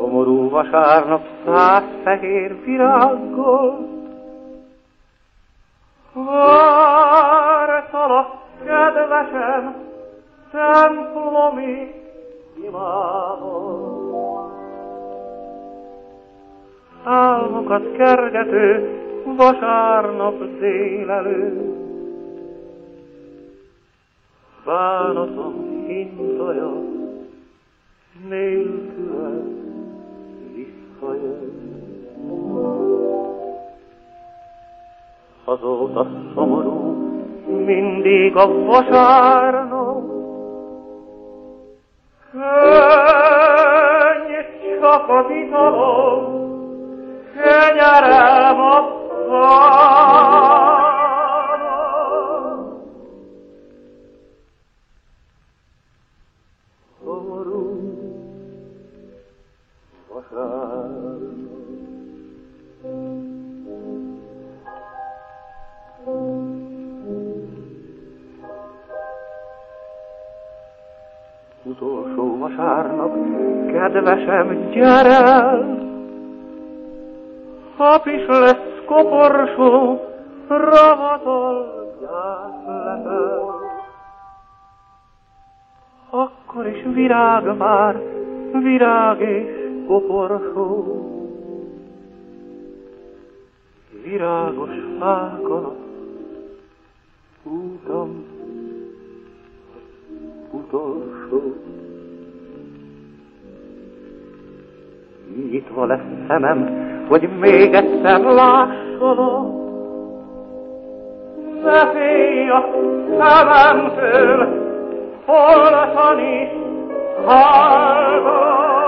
Szomorú vasárnap 100 fehér virággal, vártalak, kedvesem, templomi imádon. Álmokat kergető vasárnap délelőtt, bánatom hintaja nélküle visszajön. Azóta szomorú mindig a vasárnap, könny csak az italom, kenyerem a pánom. Szomorú vasárnap. Utolsó vasárnap, kedvesem, gyere! Hap is lesz koporsó, ravatal gyászlepel. Akkor is virág már, virág és koporsó. Virágos fák alatt útam utolsó. Nyitva lesz szemem, hogy még egyszer lássalak. Ne félj a szememtől, holtan is hallgass.